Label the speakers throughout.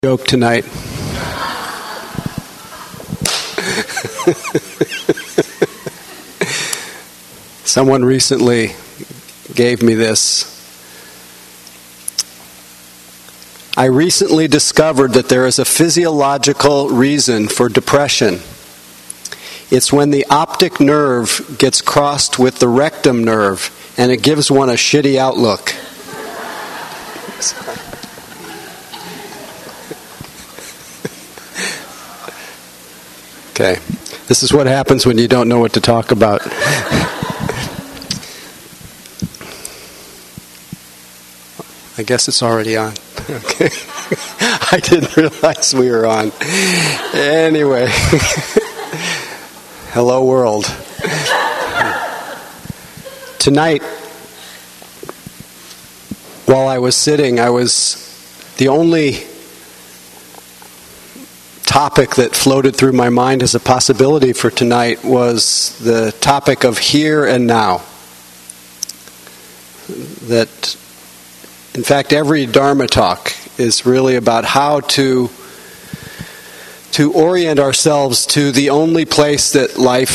Speaker 1: Joke tonight. Someone recently gave me this. I recently discovered that there is a physiological reason for depression. It's when the optic nerve gets crossed with the rectum nerve, and it gives one a shitty outlook. Okay, this is what happens when you don't know what to talk about. I guess it's already on. Okay, I didn't realize we were on. Anyway, hello world. Tonight, while I was sitting, the only topic that floated through my mind as a possibility for tonight was the topic of here and now. That, in fact, every Dharma talk is really about how to orient ourselves to the only place that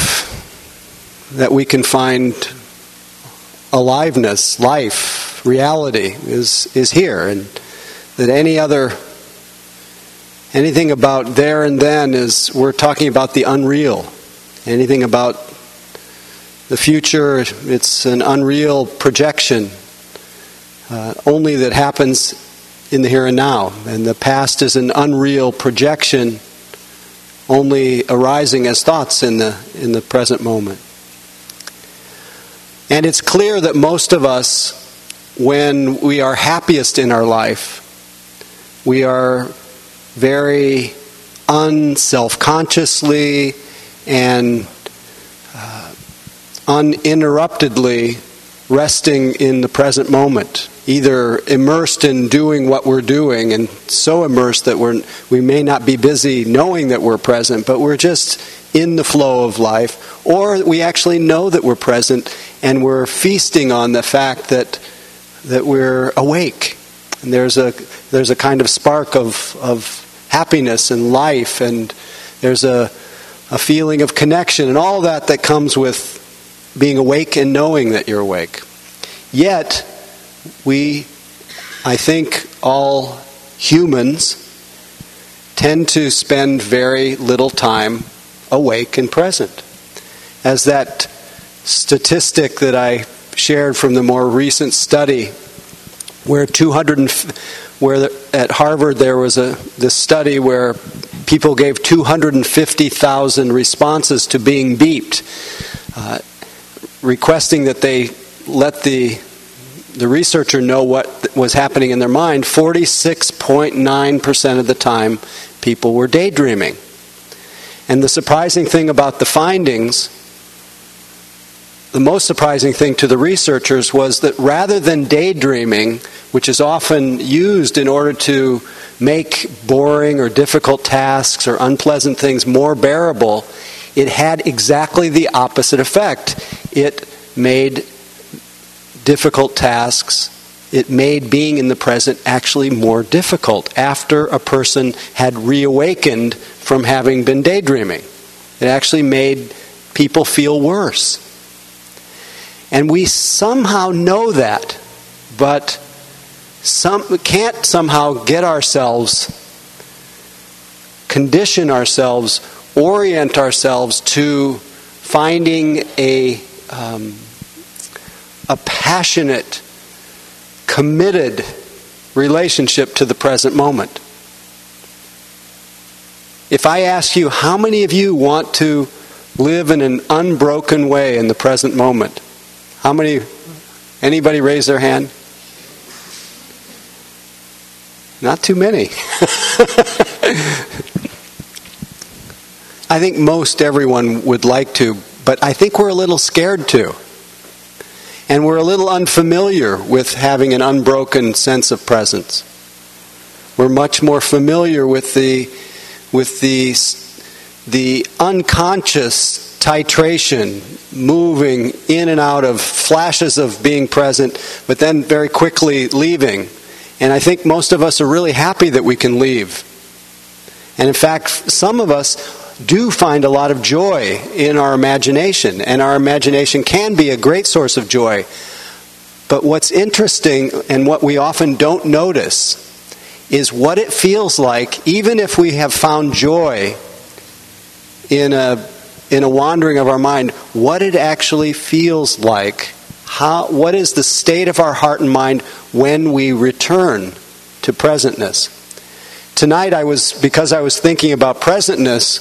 Speaker 1: we can find aliveness, life, reality is here, and that anything about there and then we're talking about the unreal. Anything about the future, it's an unreal projection, only that happens in the here and now. And the past is an unreal projection, only arising as thoughts in the present moment. And it's clear that most of us, when we are happiest in our life, we are very unself-consciously and uninterruptedly resting in the present moment, either immersed in doing what we're doing, and so immersed that we may not be busy knowing that we're present, but we're just in the flow of life, or we actually know that we're present and we're feasting on the fact that we're awake. And there's a kind of spark of happiness and life, and there's a feeling of connection and all that comes with being awake and knowing that you're awake. Yet, I think all humans tend to spend very little time awake and present. As that statistic that I shared from the more recent study, where at Harvard there was this study where people gave 250,000 responses to being beeped, requesting that they let the researcher know what was happening in their mind. 46.9% of the time people were daydreaming. And the surprising thing about the findings, the most surprising thing to the researchers, was that rather than daydreaming, which is often used in order to make boring or difficult tasks or unpleasant things more bearable, it had exactly the opposite effect. It made difficult tasks, it made being in the present actually more difficult after a person had reawakened from having been daydreaming. It actually made people feel worse. And we somehow know that, but can't somehow get ourselves, condition ourselves, orient ourselves to finding a passionate, committed relationship to the present moment. If I ask you, how many of you want to live in an unbroken way in the present moment? How many? Anybody raise their hand? Not too many. I think most everyone would like to, but I think we're a little scared to. And we're a little unfamiliar with having an unbroken sense of presence. We're much more familiar with the unconscious titration, moving in and out of flashes of being present, but then very quickly leaving. And I think most of us are really happy that we can leave And in fact, some of us do find a lot of joy in our imagination, and our imagination can be a great source of joy. But what's interesting, and what we often don't notice, is what it feels like, even if we have found joy in a wandering of our mind, what it actually feels like. What is the state of our heart and mind when we return to presentness? Tonight, because I was thinking about presentness,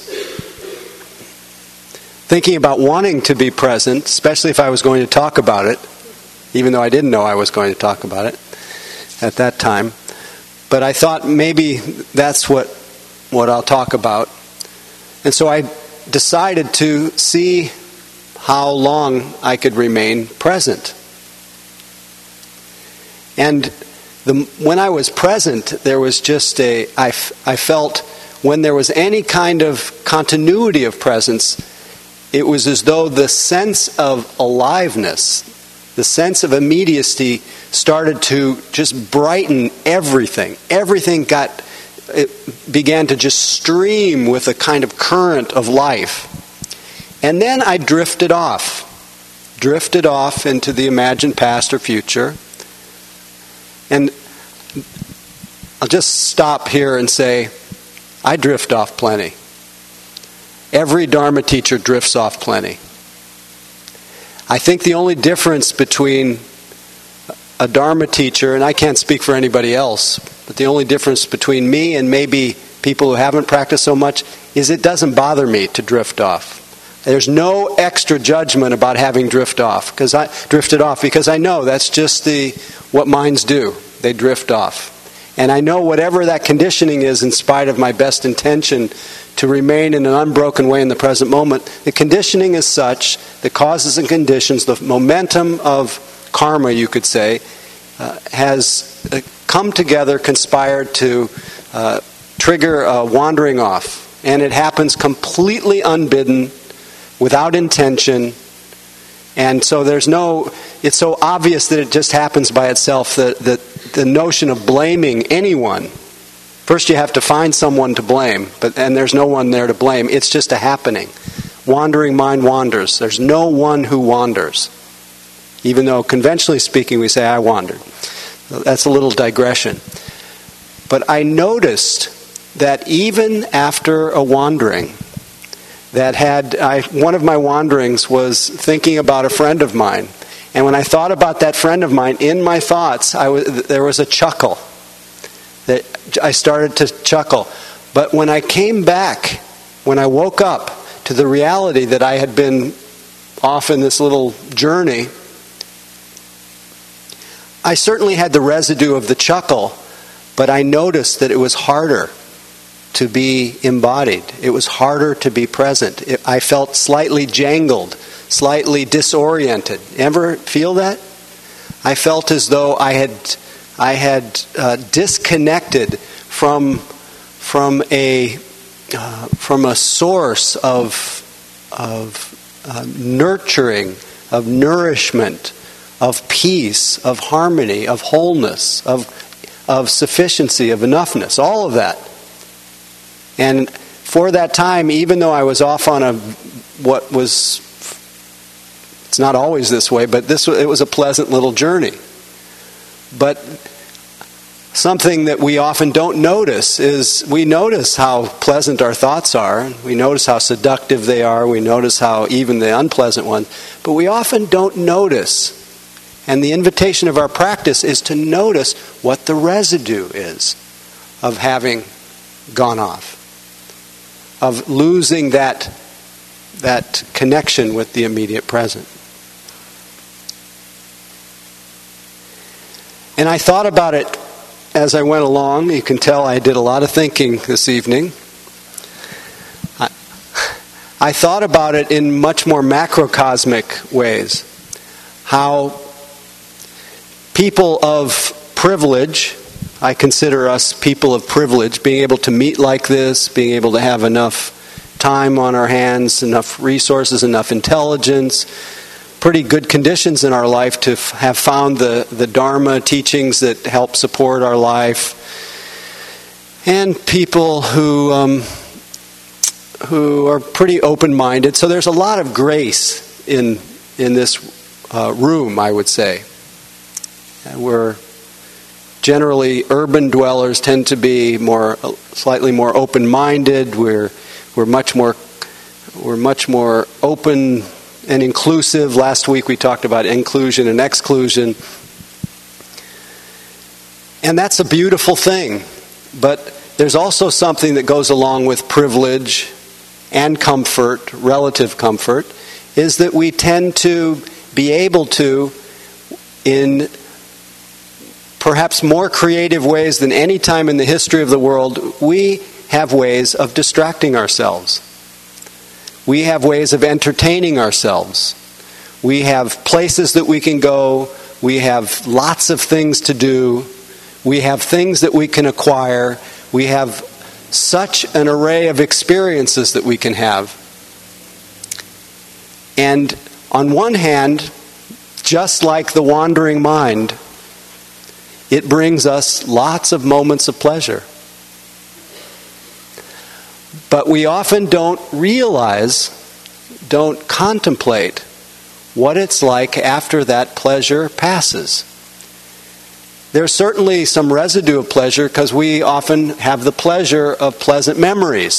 Speaker 1: thinking about wanting to be present, especially if I was going to talk about it, even though I didn't know I was going to talk about it at that time. But I thought maybe that's what I'll talk about. And so I decided to see how long I could remain present. And when I was present, there was just I felt when there was any kind of continuity of presence, it was as though the sense of aliveness, the sense of immediacy started to just brighten everything. Everything began to just stream with a kind of current of life. And then I drifted off into the imagined past or future. And I'll just stop here and say, I drift off plenty. Every Dharma teacher drifts off plenty. I think the only difference between a Dharma teacher, and I can't speak for anybody else, but the only difference between me and maybe people who haven't practiced so much is it doesn't bother me to drift off. There's no extra judgment about having drifted off because I know that's just what minds do. They drift off. And I know whatever that conditioning is, in spite of my best intention to remain in an unbroken way in the present moment, the conditioning is such, the causes and conditions, the momentum of karma, you could say, has come together, conspired to trigger a wandering off. And it happens completely unbidden, without intention. And so it's so obvious that it just happens by itself, that the notion of blaming anyone, first you have to find someone to blame, and there's no one there to blame. It's just a happening. Wandering mind wanders. There's no one who wanders. Even though conventionally speaking we say, I wandered. That's a little digression. But I noticed that even after a wandering, one of my wanderings was thinking about a friend of mine. And when I thought about that friend of mine, in my thoughts, there was a chuckle. That I started to chuckle. But when I came back, when I woke up to the reality that I had been off in this little journey, I certainly had the residue of the chuckle, but I noticed that it was harder to be embodied. It was harder to be present. I felt slightly jangled, slightly disoriented. Ever feel that? I felt as though I had disconnected from a source of nurturing, of nourishment, of peace, of harmony, of wholeness, of sufficiency, of enoughness, all of that. And for that time, even though I was off on it's not always this way, but it was a pleasant little journey. But something that we often don't notice is we notice how pleasant our thoughts are. We notice how seductive they are. We notice how even the unpleasant ones. But we often don't notice. And the invitation of our practice is to notice what the residue is of having gone off, of losing that connection with the immediate present. And I thought about it as I went along. You can tell I did a lot of thinking this evening. I thought about it in much more macrocosmic ways. How people of privilege, I consider us people of privilege, being able to meet like this, being able to have enough time on our hands, enough resources, enough intelligence, pretty good conditions in our life to have found the Dharma teachings that help support our life, and people who are pretty open-minded. So there's a lot of grace in this room, I would say. We're generally urban dwellers tend to be slightly more open-minded. We're much more open and inclusive. Last week we talked about inclusion and exclusion. And that's a beautiful thing. But there's also something that goes along with privilege and comfort, relative comfort, is that we tend to be able to, in perhaps more creative ways than any time in the history of the world, we have ways of distracting ourselves. We have ways of entertaining ourselves. We have places that we can go. We have lots of things to do. We have things that we can acquire. We have such an array of experiences that we can have. And on one hand, just like the wandering mind, it brings us lots of moments of pleasure. But we often don't contemplate what it's like after that pleasure passes. There's certainly some residue of pleasure because we often have the pleasure of pleasant memories.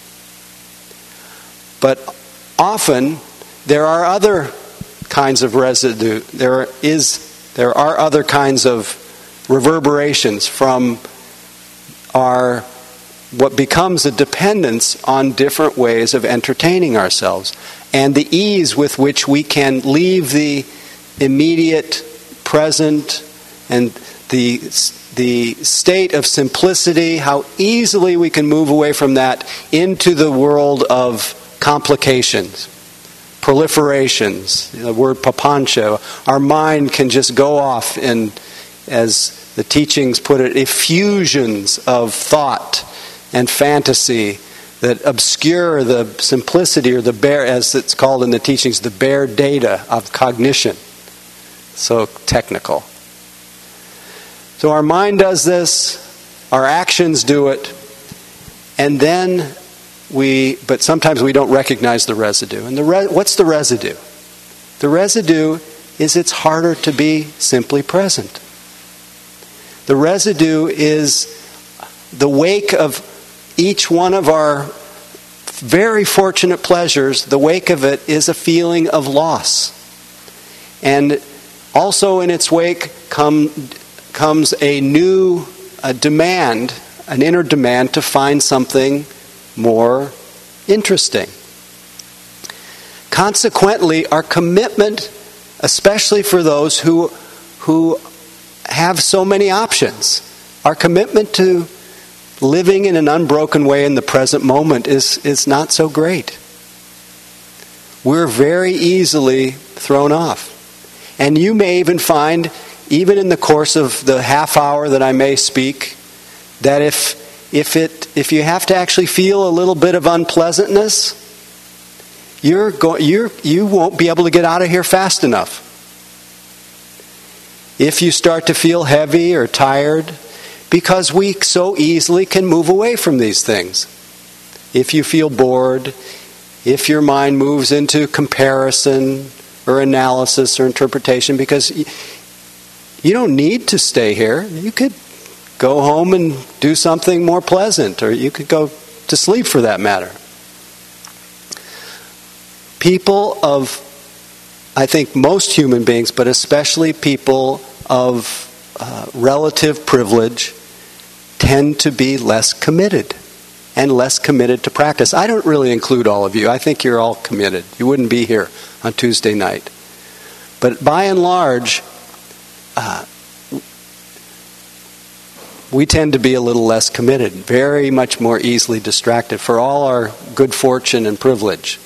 Speaker 1: But often there are other kinds of residue. There are other kinds of reverberations from what becomes a dependence on different ways of entertaining ourselves, and the ease with which we can leave the immediate present and the state of simplicity, how easily we can move away from that into the world of complications, proliferations, the word papancha. Our mind can just go off in, as the teachings put it, effusions of thought and fantasy that obscure the simplicity, or the bare, as it's called in the teachings, the bare data of cognition. So technical. So our mind does this, our actions do it, and then but sometimes we don't recognize the residue. And what's the residue? The residue is it's harder to be simply present. The residue is the wake of each one of our very fortunate pleasures. The wake of it is a feeling of loss. And also in its wake comes a new demand, an inner demand to find something more interesting. Consequently, our commitment, especially for those who have so many options, our commitment to living in an unbroken way in the present moment is not so great. We're very easily thrown off. And you may even find, even in the course of the half hour that I may speak, that if you have to actually feel a little bit of unpleasantness, you won't be able to get out of here fast enough. If you start to feel heavy or tired, because we so easily can move away from these things. If you feel bored, if your mind moves into comparison or analysis or interpretation, because you don't need to stay here. You could go home and do something more pleasant, or you could go to sleep for that matter. People of, I think most human beings, but especially people of relative privilege, tend to be less committed and less committed to practice. I don't really include all of you. I think you're all committed. You wouldn't be here on Tuesday night. But by and large, we tend to be a little less committed, very much more easily distracted for all our good fortune and privilege.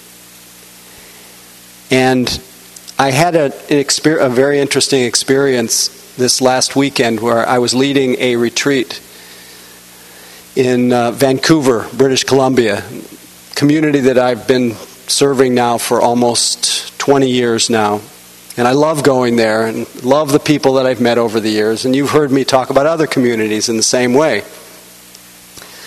Speaker 1: And I had a very interesting experience this last weekend where I was leading a retreat in Vancouver, British Columbia, community that I've been serving now for almost 20 years now. And I love going there and love the people that I've met over the years. And you've heard me talk about other communities in the same way.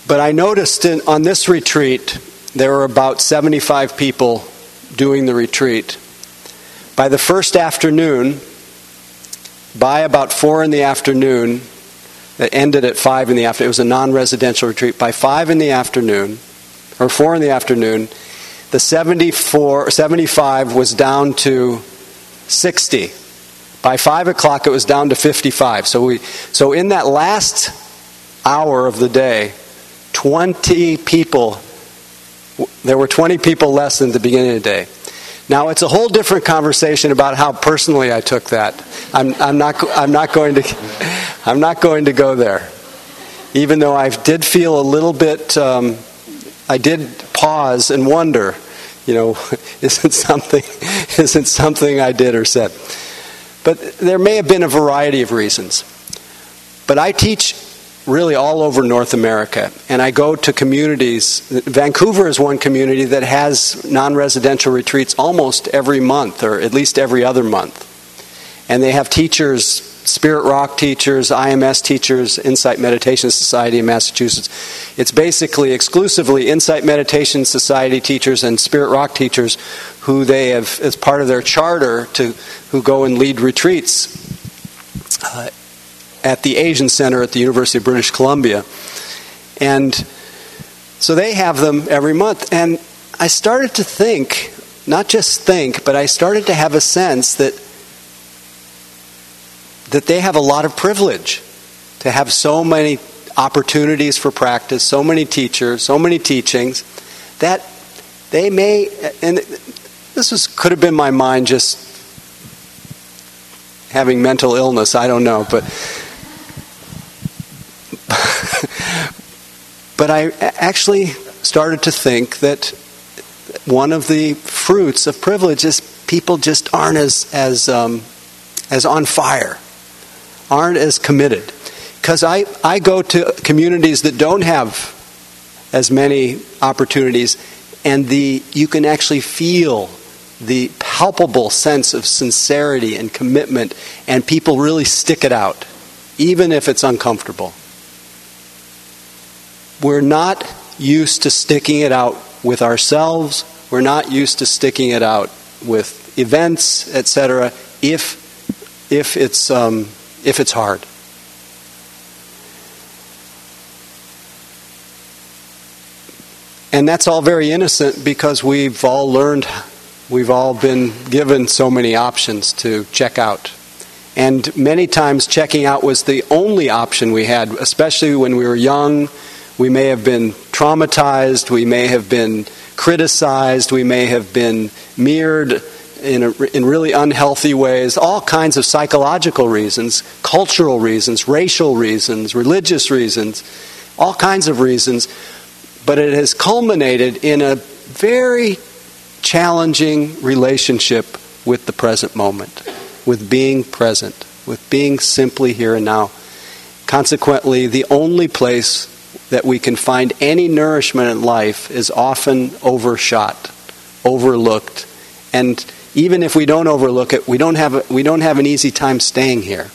Speaker 1: But I noticed on this retreat, there were about 75 people doing the retreat. By the first afternoon, by about 4 in the afternoon, it ended at 5 in the afternoon. It was a non-residential retreat. By 5 in the afternoon, or 4 in the afternoon, the 75 was down to 60. By 5 o'clock, it was down to 55. So in that last hour of the day, 20 people, there were 20 people less than the beginning of the day. Now, it's a whole different conversation about how personally I took that. I'm not going to go there. Even though I did feel a little bit, I did pause and wonder, isn't something I did or said. But there may have been a variety of reasons. But I teach really all over North America, and I go to communities. Vancouver is one community that has non-residential retreats almost every month, or at least every other month. And they have teachers, Spirit Rock teachers, IMS teachers, Insight Meditation Society in Massachusetts. It's basically exclusively Insight Meditation Society teachers and Spirit Rock teachers who they have, as part of their charter, who go and lead retreats at the Asian Center at the University of British Columbia. And so they have them every month. And I started to think, not just think, but I started to have a sense that they have a lot of privilege to have so many opportunities for practice, so many teachers, so many teachings, that they may, and could have been my mind just having mental illness, I don't know, but I actually started to think that one of the fruits of privilege is people just aren't as on fire, aren't as committed. Because I go to communities that don't have as many opportunities, and you can actually feel the palpable sense of sincerity and commitment, and people really stick it out, even if it's uncomfortable. We're not used to sticking it out with ourselves. We're not used to sticking it out with events, etc. If it's hard. And that's all very innocent because we've all been given so many options to check out. And many times checking out was the only option we had, especially when we were young. We may have been traumatized, we may have been criticized, we may have been mirrored in really unhealthy ways, all kinds of psychological reasons, cultural reasons, racial reasons, religious reasons, all kinds of reasons. But it has culminated in a very challenging relationship with the present moment, with being present, with being simply here and now. Consequently, the only place that we can find any nourishment in life is often overshot, overlooked, and even if we don't overlook it, we don't have an easy time staying here.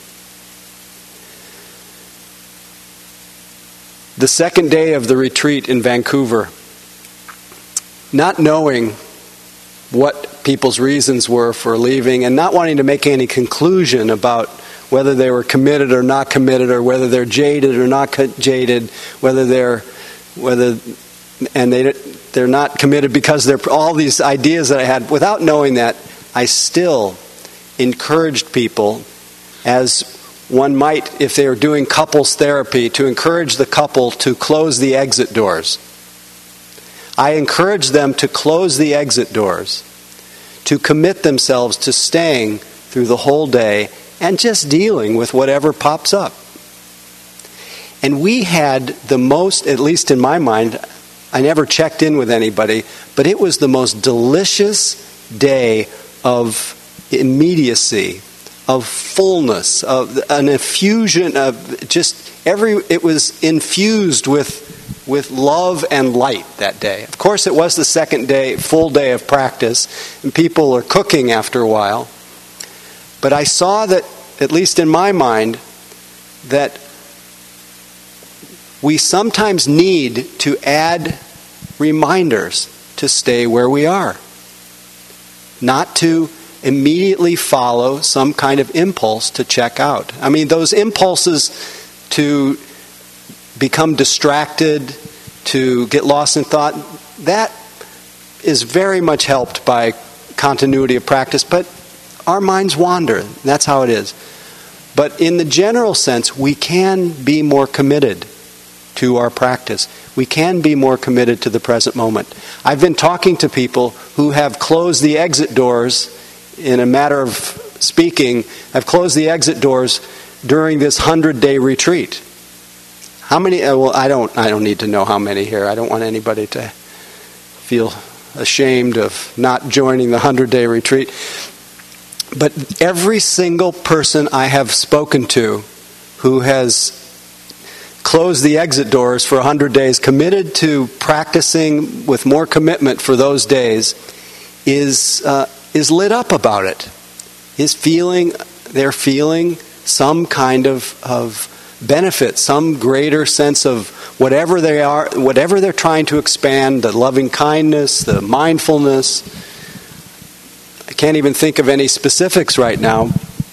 Speaker 1: The second day of the retreat in Vancouver, not knowing what people's reasons were for leaving and not wanting to make any conclusion about whether they were committed or not committed, or whether they're jaded or not jaded, they're not committed because they're all these ideas that I had. Without knowing that, I still encouraged people, as one might if they were doing couples therapy, to encourage the couple to close the exit doors. I encouraged them to close the exit doors, to commit themselves to staying through the whole day and just dealing with whatever pops up. And we had the most, at least in my mind, I never checked in with anybody, but it was the most delicious day of immediacy, of fullness, of an infusion of it was infused with love and light that day. Of course, it was the second day, full day of practice, and people are cooking after a while. But I saw that, at least in my mind, that we sometimes need to add reminders to stay where we are. Not to immediately follow some kind of impulse to check out. I mean, those impulses to become distracted, to get lost in thought, that is very much helped by continuity of practice, but our minds wander. That's how it is. But in the general sense, we can be more committed to our practice. We can be more committed to the present moment. I've been talking to people who have closed the exit doors, in a matter of speaking, have closed the exit doors during this 100-day retreat. How many? Well, I don't need to know how many here. I don't want anybody to feel ashamed of not joining the 100-day retreat. But every single person I have spoken to who has closed the exit doors for 100 days, committed to practicing with more commitment for those days, is lit up about it. They're feeling some kind of benefit, some greater sense of whatever they are, whatever they're trying to expand, the loving kindness, the mindfulness. I can't even think of any specifics right now,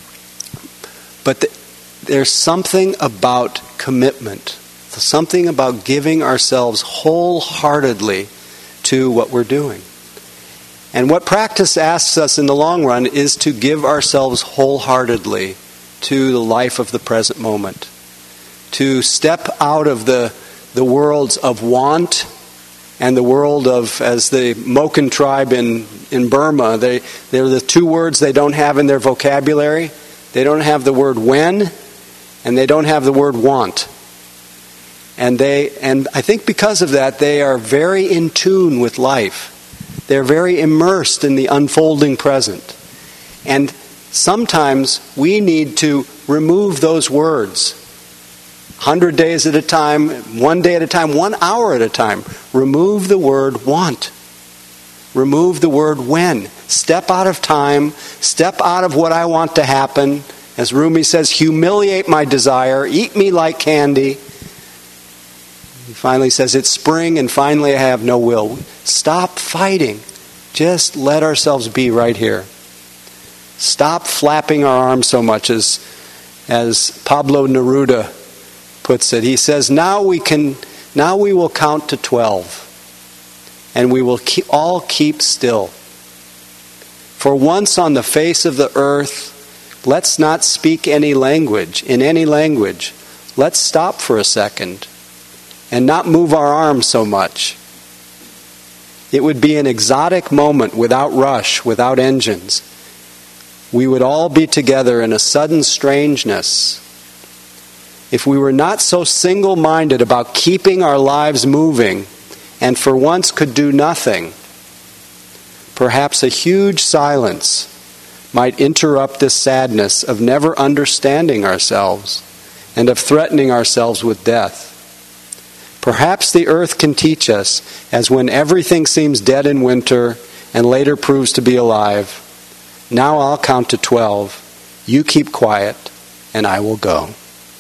Speaker 1: but there's something about commitment, something about giving ourselves wholeheartedly to what we're doing. And what practice asks us in the long run is to give ourselves wholeheartedly to the life of the present moment. To step out of the worlds of want and the world of, as the Moken tribe in Burma, they're the two words they don't have in their vocabulary. They don't have the word when, and they don't have the word want. And I think because of that, they are very in tune with life. They're very immersed in the unfolding present. And sometimes we need to remove those words. 100 days at a time, 1 day at a time, 1 hour at a time. Remove the word want. Remove the word when. Step out of time. Step out of what I want to happen. As Rumi says, humiliate my desire. Eat me like candy. He finally says, it's spring and finally I have no will. Stop fighting. Just let ourselves be right here. Stop flapping our arms so much, as Pablo Neruda puts it. He says, now we will count to 12, and we will all keep still. For once on the face of the earth, let's not speak any language. Let's stop for a second and not move our arms so much. It would be an exotic moment without rush, without engines. We would all be together in a sudden strangeness. If we were not so single-minded about keeping our lives moving and for once could do nothing, perhaps a huge silence might interrupt this sadness of never understanding ourselves and of threatening ourselves with death. Perhaps the earth can teach us, as when everything seems dead in winter and later proves to be alive, now I'll count to 12, you keep quiet, and I will go.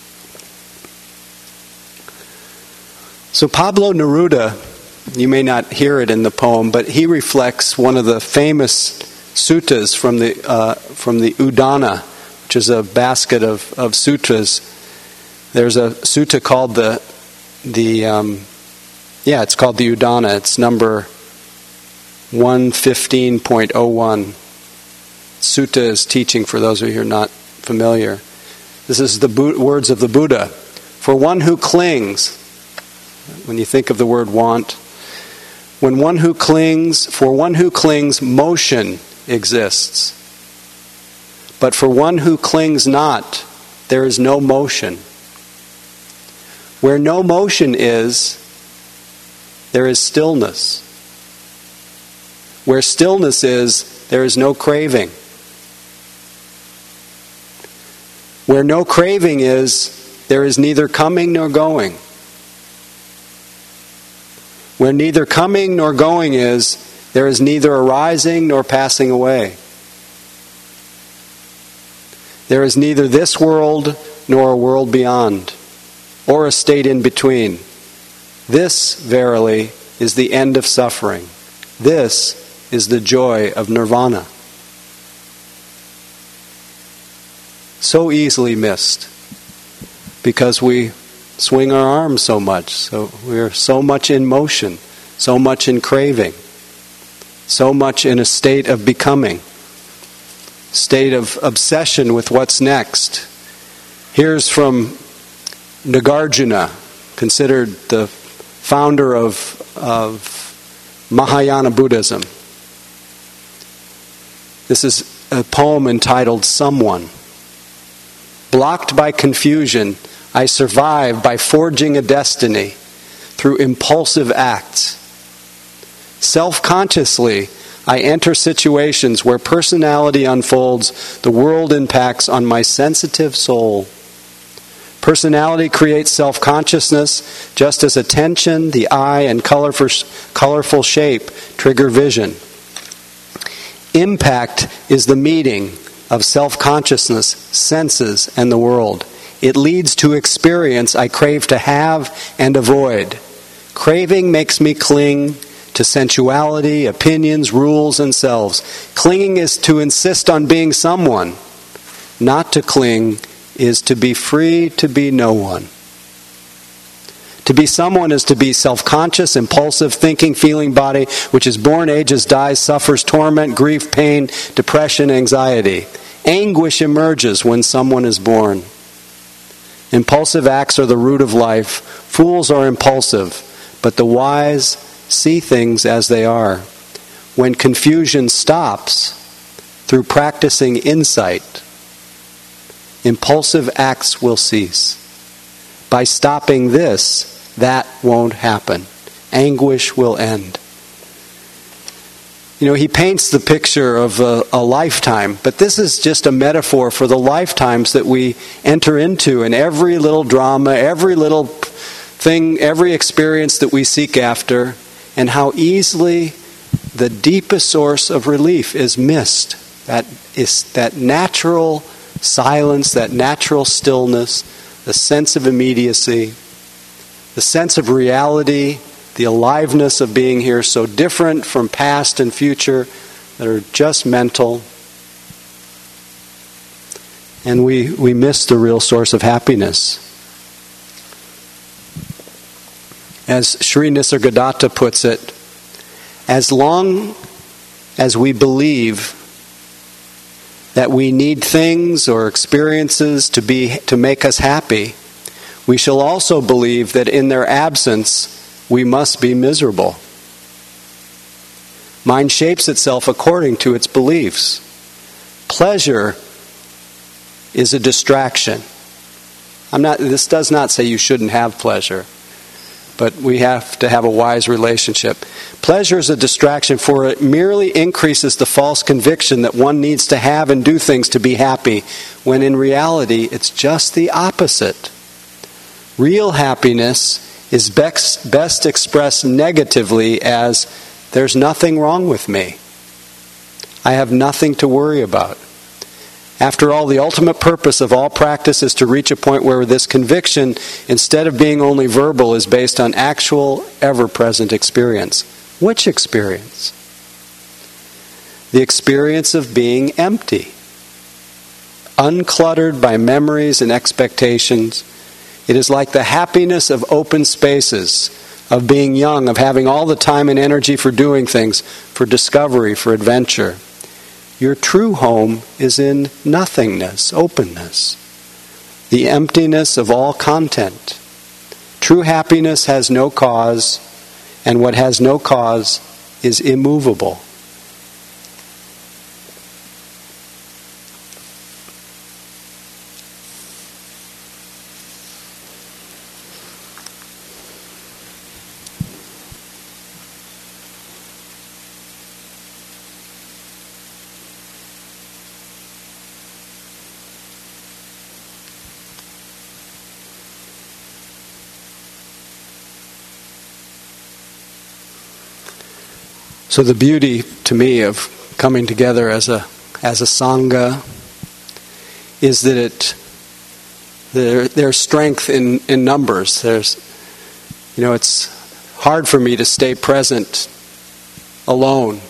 Speaker 1: So Pablo Neruda, you may not hear it in the poem, but he reflects one of the famous suttas from the Udana, which is a basket of sutras. There's a sutta called it's called the Udana. It's number 115.01. Sutta is teaching for those of you who are not familiar. This is the words of the Buddha. For one who clings, when you think of the word want, for one who clings, motion exists. But for one who clings not, there is no motion. Where no motion is, there is stillness. Where stillness is, there is no craving. Where no craving is, there is neither coming nor going. Where neither coming nor going is, there is neither arising nor passing away. There is neither this world nor a world beyond. or a state in between. This, verily, is the end of suffering. This is the joy of nirvana. So easily missed because we swing our arms so much. So we're so much in motion, so much in craving, so much in a state of becoming, state of obsession with what's next. Here's from Nagarjuna, considered the founder of Mahayana Buddhism. This is a poem entitled Someone. Blocked by confusion, I survive by forging a destiny through impulsive acts. Self-consciously, I enter situations where personality unfolds, the world impacts on my sensitive soul. Personality creates self-consciousness, just as attention, the eye, and colorful shape trigger vision. Impact is the meeting of self-consciousness, senses, and the world. It leads to experience I crave to have and avoid. Craving makes me cling to sensuality, opinions, rules, and selves. Clinging is to insist on being someone. Not to cling is to be free to be no one. To be someone is to be self-conscious, impulsive, thinking, feeling body, which is born, ages, dies, suffers torment, grief, pain, depression, anxiety. Anguish emerges when someone is born. Impulsive acts are the root of life. Fools are impulsive, but the wise see things as they are. When confusion stops through practicing insight, impulsive acts will cease. By stopping this, that won't happen. Anguish will end. He paints the picture of a lifetime, but this is just a metaphor for the lifetimes that we enter into, and every little drama, every little thing, every experience that we seek after, and how easily the deepest source of relief is missed. That is that natural silence, that natural stillness, the sense of immediacy, the sense of reality, the aliveness of being here, so different from past and future that are just mental. And we miss the real source of happiness. As Sri Nisargadatta puts it, as long as we believe that we need things or experiences to make us happy, we shall also believe that in their absence we must be miserable. Mind shapes itself according to its beliefs. Pleasure is a distraction. This does not say you shouldn't have pleasure, but we have to have a wise relationship. Pleasure is a distraction, for it merely increases the false conviction that one needs to have and do things to be happy, when in reality it's just the opposite. Real happiness is best expressed negatively as, there's nothing wrong with me. I have nothing to worry about. After all, the ultimate purpose of all practice is to reach a point where this conviction, instead of being only verbal, is based on actual, ever-present experience. Which experience? The experience of being empty, uncluttered by memories and expectations. It is like the happiness of open spaces, of being young, of having all the time and energy for doing things, for discovery, for adventure. Your true home is in nothingness, openness, the emptiness of all content. True happiness has no cause, and what has no cause is immovable. So the beauty to me of coming together as a sangha is that There's strength in numbers. It's hard for me to stay present alone.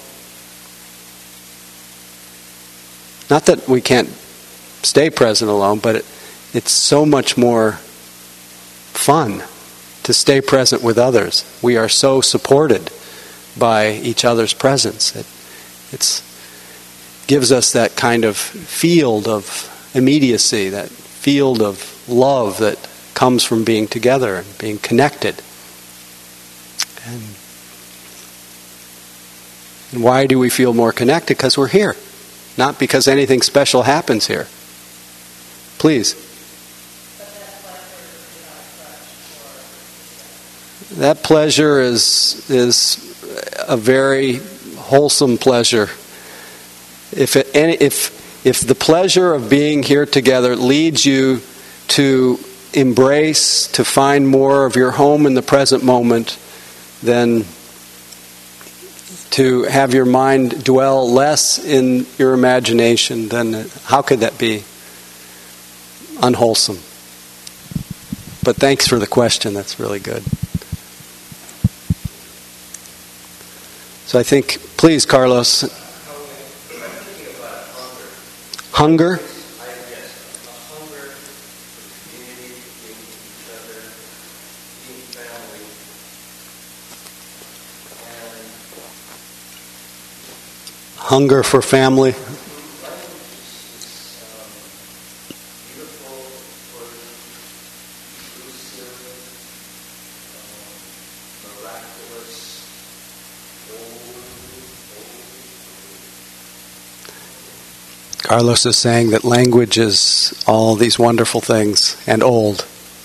Speaker 1: Not that we can't stay present alone, but it's so much more fun to stay present with others. We are so supported by each other's presence. It gives us that kind of field of immediacy, that field of love that comes from being together and being connected. And why do we feel more connected? Because we're here. Not because anything special happens here. Please. That pleasure is a very wholesome pleasure. If the pleasure of being here together leads you to embrace, to find more of your home in the present moment, then to have your mind dwell less in your imagination, then how could that be unwholesome? But thanks for the question. That's really good. So I think, please, Carlos. Hunger? Hunger for family. Carlos is saying that language is all these wonderful things and old.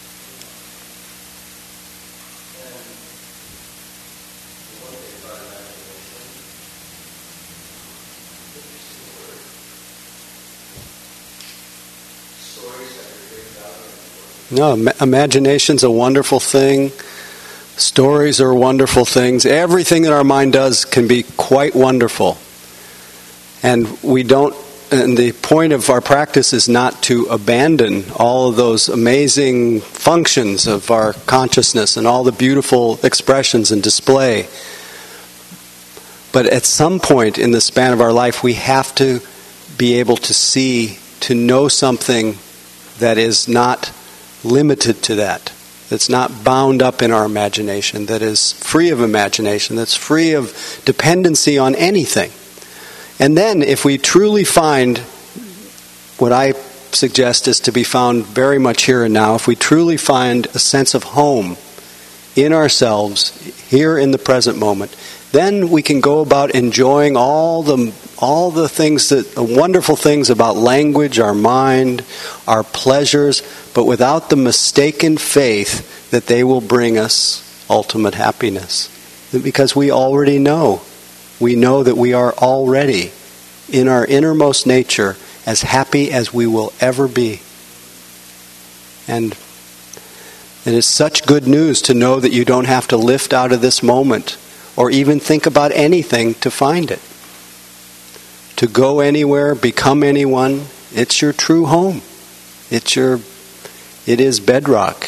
Speaker 1: No, imagination's a wonderful thing. Stories are wonderful things. Everything that our mind does can be quite wonderful. And the point of our practice is not to abandon all of those amazing functions of our consciousness and all the beautiful expressions and display. But at some point in the span of our life, we have to be able to see, to know something that is not limited to that. That's not bound up in our imagination, that is free of imagination, that's free of dependency on anything. And then if we truly find, what I suggest is to be found very much here and now, if we truly find a sense of home in ourselves, here in the present moment, then we can go about enjoying all the things, the wonderful things about language, our mind, our pleasures, but without the mistaken faith that they will bring us ultimate happiness. Because we already know. We know that we are already, in our innermost nature, as happy as we will ever be. And it is such good news to know that you don't have to lift out of this moment or even think about anything to find it. To go anywhere, become anyone, it's your true home. It is bedrock.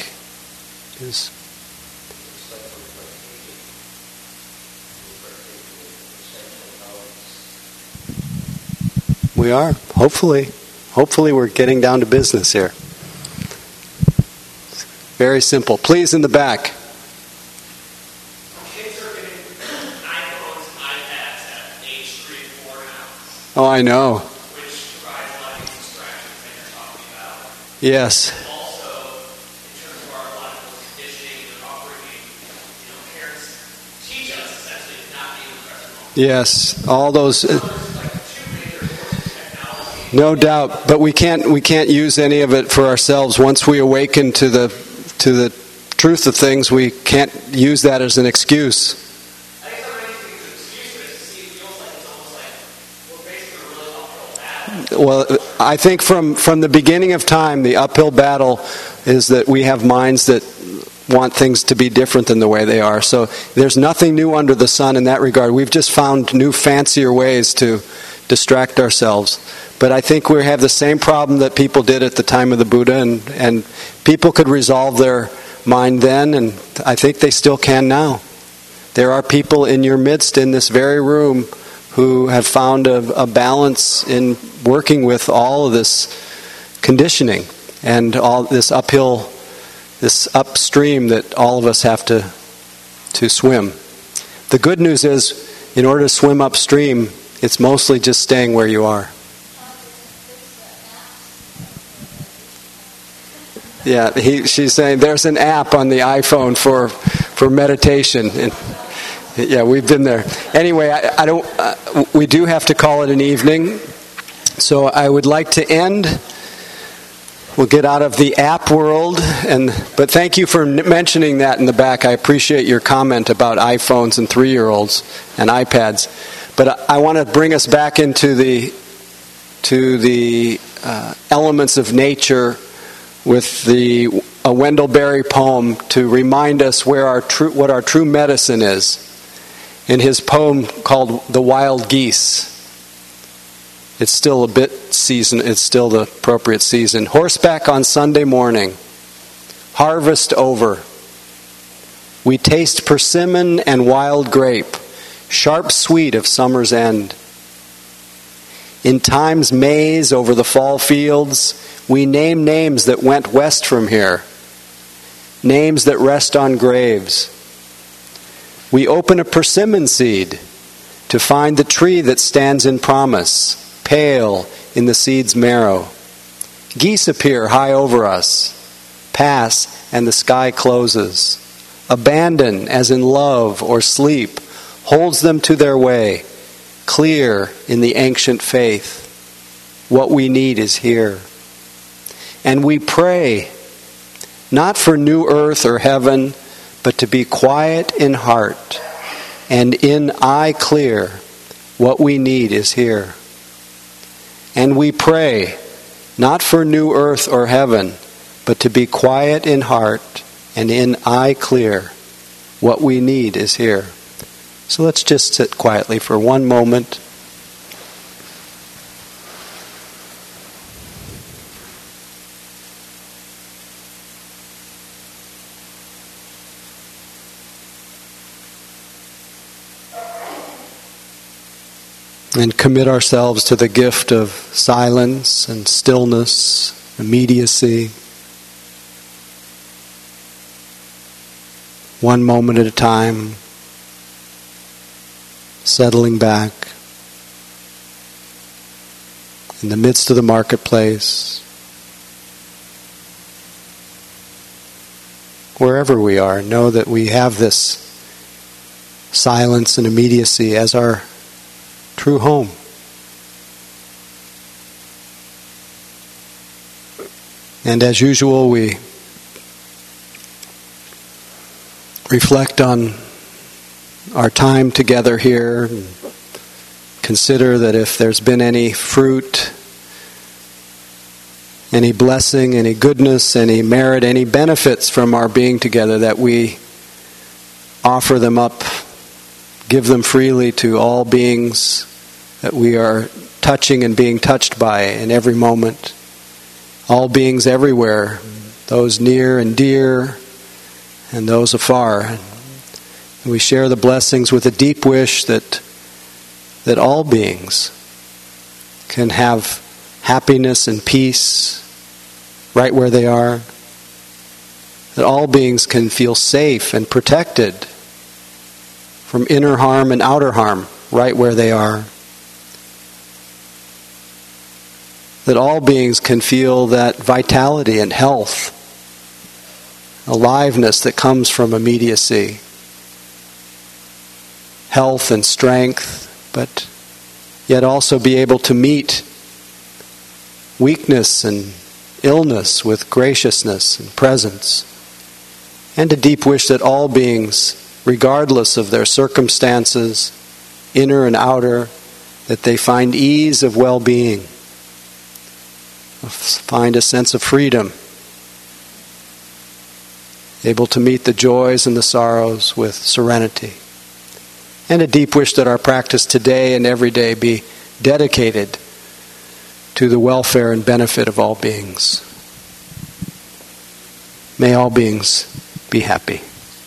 Speaker 1: We are. Hopefully we're getting down to business here. Very simple. Please, in the back.
Speaker 2: Kids are getting iPhones and iPads at age 3 and 4 now.
Speaker 1: Oh, I know.
Speaker 2: Which provides a lot of distractions that you're talking about.
Speaker 1: Yes.
Speaker 2: Also, in terms of our logical conditioning and upbringing, parents teach us essentially to not be in the present moment.
Speaker 1: Yes. All those. No doubt, but we can't use any of it for ourselves. Once we awaken to the truth of things, we can't use that as an excuse.
Speaker 2: I think somebody thinks an excuse, but it feels like it's almost like we're basically a really uphill battle.
Speaker 1: Well, I think from the beginning of time, the uphill battle is that we have minds that want things to be different than the way they are. So there's nothing new under the sun in that regard. We've just found new, fancier ways to distract ourselves. But I think we have the same problem that people did at the time of the Buddha, and people could resolve their mind then, and I think they still can now. There are people in your midst in this very room who have found a balance in working with all of this conditioning and all this uphill, this upstream that all of us have to swim. The good news is, in order to swim upstream, it's mostly just staying where you are. Yeah, she's saying there's an app on the iPhone for meditation, and yeah, we've been there. Anyway, I don't. We do have to call it an evening, so I would like to end. We'll get out of the app world, but thank you for mentioning that in the back. I appreciate your comment about iPhones and 3-year-olds and iPads. But I want to bring us back into the elements of nature with a Wendell Berry poem to remind us what our true medicine is. In his poem called "The Wild Geese," it's still a bit season. It's still the appropriate season. Horseback on Sunday morning, harvest over. We taste persimmon and wild grape, sharp sweet of summer's end. In time's maze over the fall fields, we name names that went west from here, names that rest on graves. We open a persimmon seed to find the tree that stands in promise, pale in the seed's marrow. Geese appear high over us, pass, and the sky closes. Abandon, as in love or sleep, holds them to their way, clear in the ancient faith. What we need is here. And we pray, not for new earth or heaven, but to be quiet in heart, and in eye clear. What we need is here. And we pray, not for new earth or heaven, but to be quiet in heart, and in eye clear. What we need is here. So let's just sit quietly for one moment. And commit ourselves to the gift of silence and stillness, immediacy. One moment at a time, settling back in the midst of the marketplace, wherever we are, know that we have this silence and immediacy as our true home. And as usual, we reflect on our time together here and consider that if there's been any fruit, any blessing, any goodness, any merit, any benefits from our being together, that we offer them up, give them freely to all beings that we are touching and being touched by in every moment. All beings everywhere, those near and dear and those afar. And we share the blessings with a deep wish that all beings can have happiness and peace right where they are. That all beings can feel safe and protected from inner harm and outer harm right where they are. That all beings can feel that vitality and health, aliveness that comes from immediacy, health and strength, but yet also be able to meet weakness and illness with graciousness and presence. And a deep wish that all beings, regardless of their circumstances, inner and outer, that they find ease of well-being, find a sense of freedom, able to meet the joys and the sorrows with serenity. And a deep wish that our practice today and every day be dedicated to the welfare and benefit of all beings. May all beings be happy.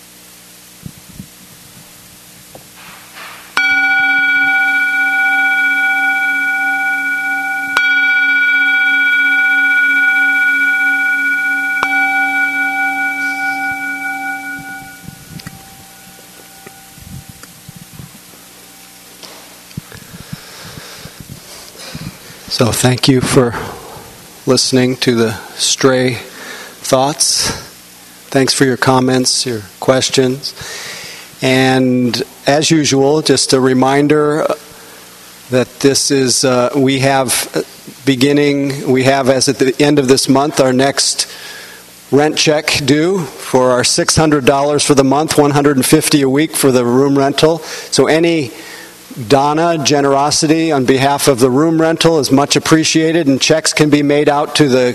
Speaker 1: So thank you for listening to the stray thoughts. Thanks for your comments, your questions. And as usual, just a reminder that this is, we have as at the end of this month, our next rent check due for our $600 for the month, $150 a week for the room rental. So any dana, generosity on behalf of the room rental is much appreciated, and checks can be made out to the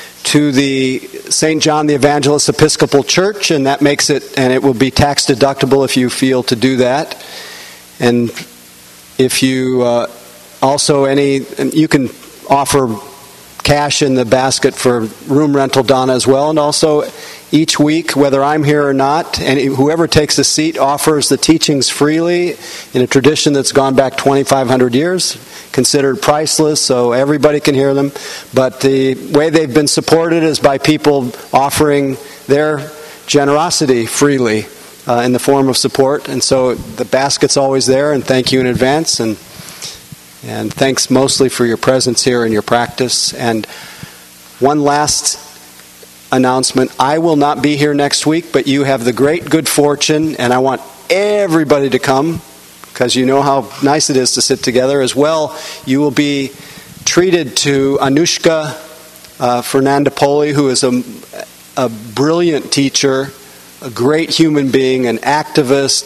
Speaker 1: St. John the Evangelist Episcopal Church, and that makes it, and it will be tax deductible if you feel to do that. And if you you can offer cash in the basket for room rental dana as well, and also each week, whether I'm here or not, and whoever takes a seat offers the teachings freely in a tradition that's gone back 2,500 years, considered priceless, so everybody can hear them. But the way they've been supported is by people offering their generosity freely in the form of support. And so the basket's always there, and thank you in advance. And thanks mostly for your presence here and your practice. And one last announcement. I will not be here next week, but you have the great good fortune, and I want everybody to come, because you know how nice it is to sit together. As well, you will be treated to Anushka Fernandopoli, who is a brilliant teacher, a great human being, an activist,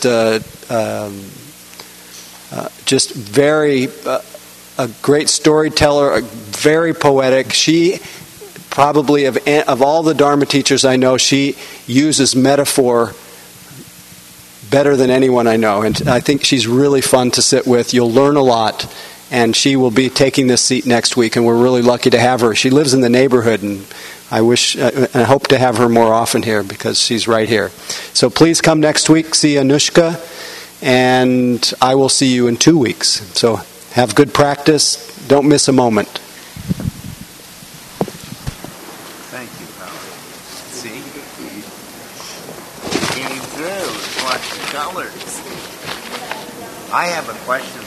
Speaker 1: just very a great storyteller, very poetic. She probably of all the Dharma teachers I know, she uses metaphor better than anyone I know. And I think she's really fun to sit with. You'll learn a lot. And she will be taking this seat next week, and we're really lucky to have her. She lives in the neighborhood, and I hope to have her more often here because she's right here. So please come next week, see Anushka, and I will see you in 2 weeks. So have good practice. Don't miss a moment.
Speaker 3: Thank you, Howard. See? You do. Watch the colors. I have a question